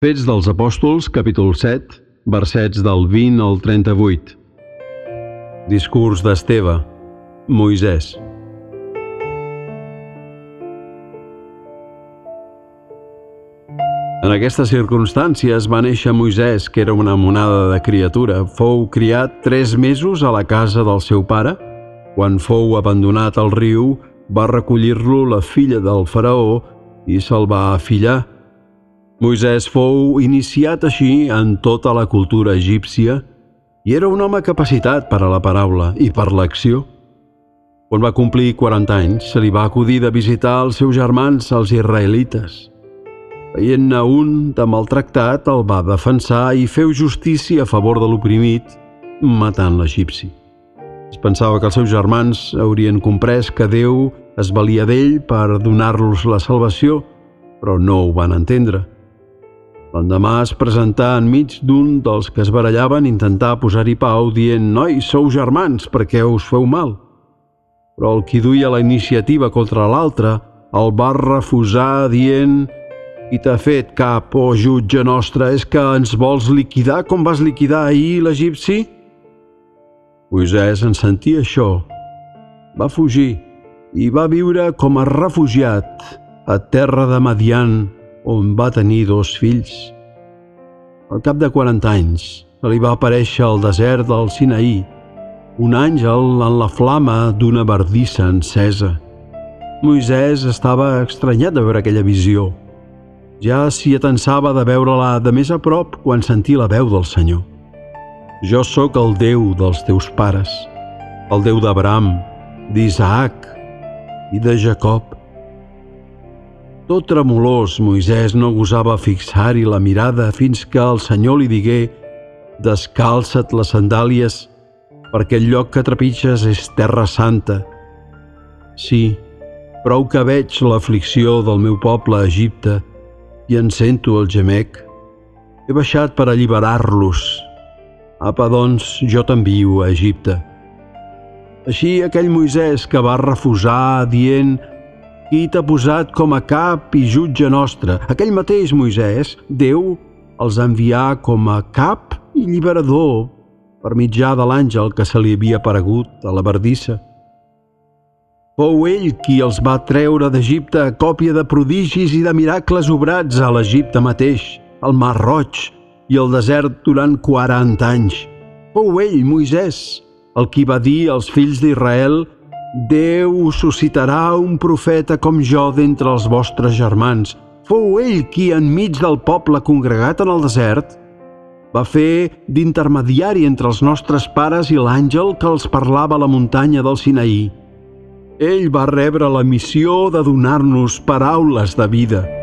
Fets dels Apòstols, capítol 7, versets del 20 al 38. Discurs d'Esteve, Moisès. En aquestes circumstàncies va néixer Moisès, que era una monada de criatura. Fou criat 3 mesos a la casa del seu pare. Quan fou abandonat al riu, va recollir-lo la filla del faraó i se'l va afillar. Moisès fou iniciat així en tota la cultura egípcia i era un home capacitat per a la paraula i per l'acció. Quan va complir 40 anys, se li va acudir de visitar els seus germans, els israelites. Veient-ne un de maltractat, el va defensar i feu justícia a favor de l'oprimit, matant l'egipci. Es pensava que els seus germans haurien comprès que Déu es valia d'ell per donar-los la salvació, però no ho van entendre. L'endemà es presentà enmig d'un dels que es barallaven, intentar posar-hi pau, dient: «Nois, sou germans, per què us feu mal?» Però el qui duia la iniciativa contra l'altre el va refusar, dient: «Qui t'ha fet cap, o jutge nostre? És que ens vols liquidar com vas liquidar ahir l'egipci?» Moisès, en sentir això, va fugir i va viure com a refugiat a terra de Madian, on va tenir 2 fills. Al cap de 40 anys, se li va aparèixer al desert del Sinaí un àngel en la flama d'una bardissa encesa. Moisès estava estranyat de veure aquella visió. Ja s'hi atensava de veure-la de més a prop quan sentí la veu del Senyor. «Jo sóc el Déu dels teus pares, el Déu d'Abraham, d'Isaac i de Jacob». Tot tremolós, Moisès no gosava fixar-hi la mirada fins que el Senyor li digué: «Descalça't les sandàlies, perquè el lloc que trepitges és terra santa. Sí, prou que veig l'aflicció del meu poble a Egipte i en sento el gemec. He baixat per alliberar-los. Apa, doncs, jo t'envio a Egipte». Així aquell Moisès que va refusar dient: «Qui t'ha posat com a cap i jutge nostre?» Aquell mateix Moisès, Déu els envià com a cap i lliberador per mitjà de l'àngel que se li havia aparegut a la bardissa. Fou ell qui els va treure d'Egipte a còpia de prodigis i de miracles obrats a l'Egipte mateix, al Mar Roig i al desert durant 40 anys. Fou ell, Moisès, el qui va dir als fills d'Israel: «Déu us suscitarà un profeta com jo d'entre els vostres germans». Fou ell qui, enmig del poble congregat en el desert, va fer d'intermediari entre els nostres pares i l'àngel que els parlava a la muntanya del Sinaí. Ell va rebre la missió de donar-nos paraules de vida.